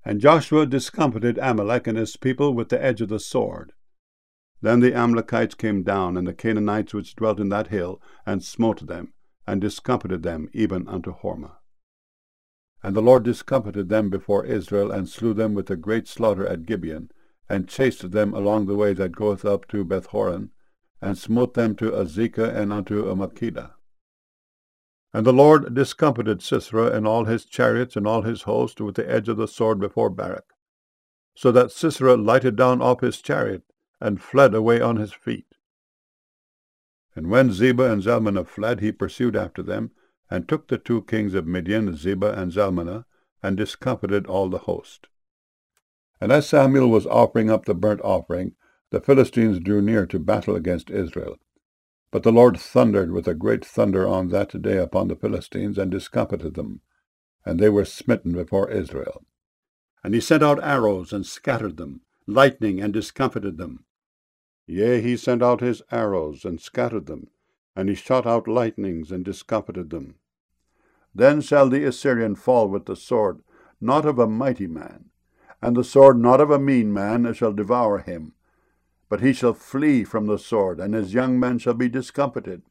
And Joshua discomfited Amalek and his people with the edge of the sword. Then the Amalekites came down, and the Canaanites which dwelt in that hill, and smote them, and discomfited them even unto Hormah. And the Lord discomfited them before Israel, and slew them with a great slaughter at Gibeon, and chased them along the way that goeth up to Bethhoron, and smote them to Azekah and unto Makkedah. And the Lord discomfited Sisera and all his chariots and all his host with the edge of the sword before Barak, so that Sisera lighted down off his chariot, and fled away on his feet. And when Zebah and Zalmunna fled, he pursued after them, and took the 2 kings of Midian, Zebah and Zalmunna, and discomfited all the host. And as Samuel was offering up the burnt offering, the Philistines drew near to battle against Israel. But the Lord thundered with a great thunder on that day upon the Philistines, and discomfited them, and they were smitten before Israel. And he sent out arrows, and scattered them, lightning, and discomfited them. Yea, he sent out his arrows, and scattered them, and he shot out lightnings, and discomfited them. Then shall the Assyrian fall with the sword, not of a mighty man, and the sword not of a mean man shall devour him. But he shall flee from the sword, and his young men shall be discomfited.